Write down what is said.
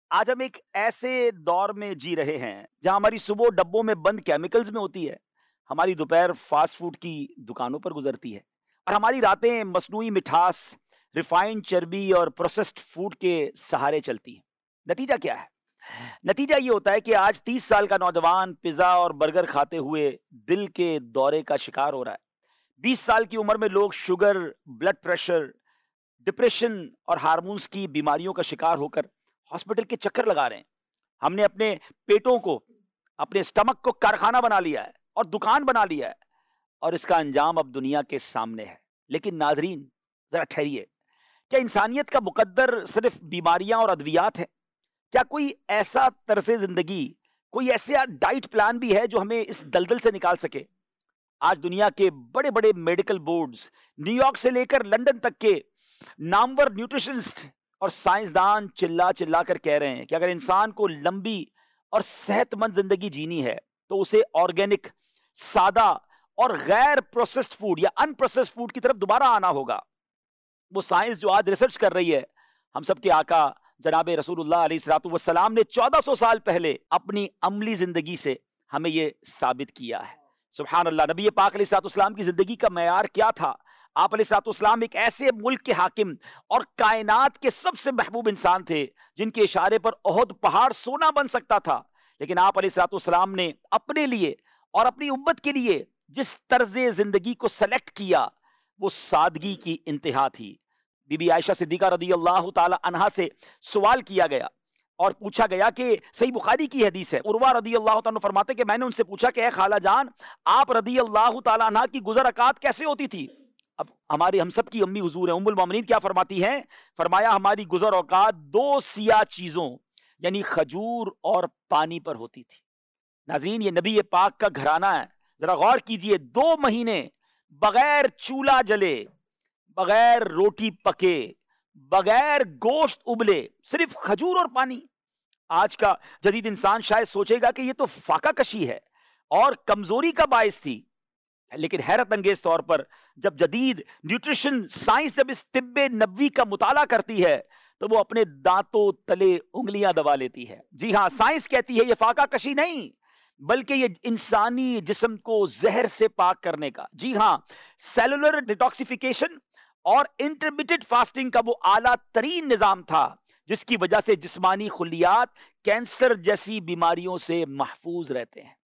آج ہم ایک ایسے دور میں جی رہے ہیں جہاں ہماری صبح ڈبوں میں بند کیمیکلز میں ہوتی ہے، ہماری دوپہر فاسٹ فوڈ کی دکانوں پر گزرتی ہے، اور ہماری راتیں مصنوعی مٹھاس، ریفائنڈ چربی اور پروسیسڈ فوڈ کے سہارے چلتی ہیں۔ نتیجہ کیا ہے؟ نتیجہ یہ ہوتا ہے کہ آج 30 سال کا نوجوان پیزا اور برگر کھاتے ہوئے دل کے دورے کا شکار ہو رہا ہے۔ 20 سال کی عمر میں لوگ شوگر، بلڈ پریشر، ڈپریشن اور ہارمونز کی بیماریوں کا شکار ہو کر ہاسپٹل کے چکر لگا رہے ہیں۔ ہم نے اپنے پیٹوں کو، اپنے سٹمک کو کارخانہ بنا لیا ہے اور دکان بنا لیا ہے، اور اس کا انجام اب دنیا کے سامنے ہے۔ لیکن ناظرین ذرا ٹھہریے، کیا انسانیت کا مقدر صرف بیماریاں اور ادویات ہے؟ کیا کوئی ایسا طرز زندگی، کوئی ایسا ڈائٹ پلان بھی ہے جو ہمیں اس دلدل سے نکال سکے؟ آج دنیا کے بڑے بڑے میڈیکل بورڈز، نیو یارک سے لے کر لندن تک کے نامور نیوٹریشنسٹ اور سائنسدان چلا چلا کر کہہ رہے ہیں کہ اگر انسان کو لمبی اور صحت مند زندگی جینی ہے تو اسے آرگینک، سادہ اور غیر پروسیسڈ فوڈ یا ان پروسیسڈ فوڈ کی طرف دوبارہ آنا ہوگا۔ وہ سائنس جو آج ریسرچ کر رہی ہے، ہم سب کے آقا جناب رسول اللہ علیہ الصلوۃ والسلام نے 1400 سال پہلے اپنی عملی زندگی سے ہمیں یہ ثابت کیا ہے۔ سبحان اللہ، نبی پاک علیہ الصلوۃ والسلام کی زندگی کا معیار کیا تھا؟ آپ علیہ الصلوۃ والسلام ایک ایسے ملک کے حاکم اور کائنات کے سب سے محبوب انسان تھے جن کے اشارے پر احد پہاڑ سونا بن سکتا تھا، لیکن آپ علیہ الصلوۃ والسلام نے اپنے لیے اور اپنی امت کے لیے جس طرز زندگی کو سلیکٹ کیا وہ سادگی کی انتہا تھی۔ بی بی عائشہ صدیقہ رضی اللہ تعالی عنہا سے سوال کیا گیا اور پوچھا گیا کہ صحیح بخاری کی حدیث ہے، عروہ رضی اللہ تعالیٰ فرماتے کہ میں نے ان سے پوچھا کہ اے خالہ جان، آپ رضی اللہ تعالیٰ عنہ کی گزر اوقات کیسے ہوتی تھی؟ اب ہماری ہم سب کی امی حضور ہیں ام المومنین، کیا فرماتی ہیں؟ فرمایا ہماری گزر اوقات 2 سیاہ چیزوں یعنی کھجور اور پانی پر ہوتی تھی۔ ناظرین، یہ نبی پاک کا گھرانہ ہے، ذرا غور کیجئے، 2 مہینے بغیر چولہا جلے، بغیر روٹی پکے، بغیر گوشت ابلے، صرف کھجور اور پانی۔ آج کا جدید انسان شاید سوچے گا کہ یہ تو فاقہ کشی ہے اور کمزوری کا باعث تھی، لیکن حیرت انگیز طور پر جب جدید نیوٹریشن سائنس جب اس طب نبوی کا مطالعہ کرتی ہے تو وہ اپنے دانتوں تلے انگلیاں دبا لیتی ہے۔ جی ہاں، سائنس کہتی ہے یہ فاقہ کشی نہیں بلکہ یہ انسانی جسم کو زہر سے پاک کرنے کا، جی ہاں، سیلولر ڈیٹاکسیفیکیشن اور انٹرمیٹنٹ فاسٹنگ کا وہ اعلیٰ ترین نظام تھا جس کی وجہ سے جسمانی خلیات کینسر جیسی بیماریوں سے محفوظ رہتے ہیں۔